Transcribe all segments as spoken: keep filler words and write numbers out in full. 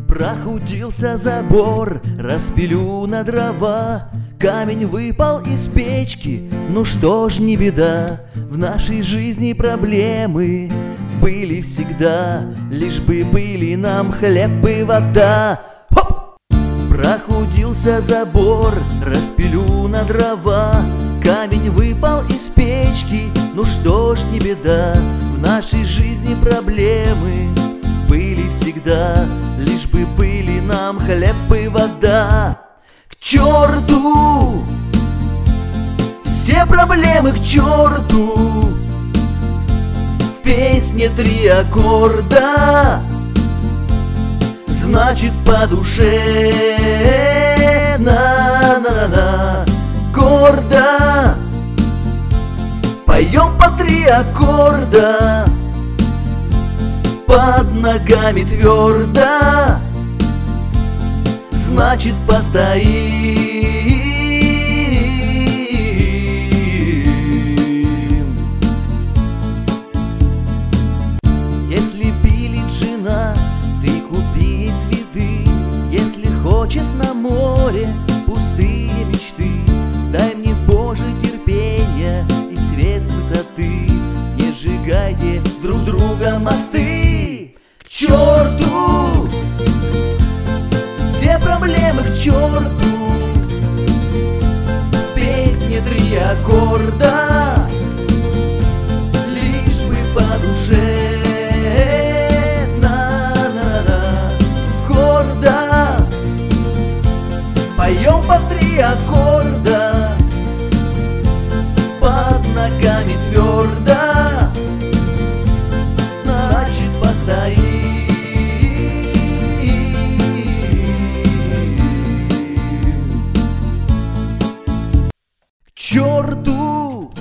Прохудился забор, распилю на дрова. Камень выпал из печки, ну что ж, не беда. В нашей жизни проблемы были всегда, лишь бы были нам хлеб и вода. Хоп! Прохудился забор, распилю на дрова. Камень выпал из печки, ну что ж, не беда. В нашей жизни проблемы были всегда, лишь бы были нам хлеб и вода. К черту все проблемы, к черту. В песне три аккорда, значит по душе на-на-на-на. Гордо поем по три аккорда, под ногами твердо, значит постоим. Если пилит жена, ты купи цветы. Если хочет на море пустые мечты, дай мне, Боже, терпения и свет с высоты. Не сжигайте друг друга мосты. К черту все проблемы, к черту. В песне три аккорда, лишь бы по душе на-на-на. Гордо поем по три аккорда, под ногами твердо, значит постоим. К черту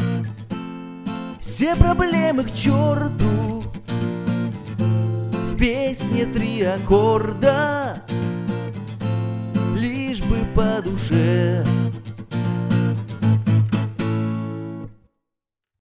все проблемы, к черту. В песне три аккорда, лишь бы по душе.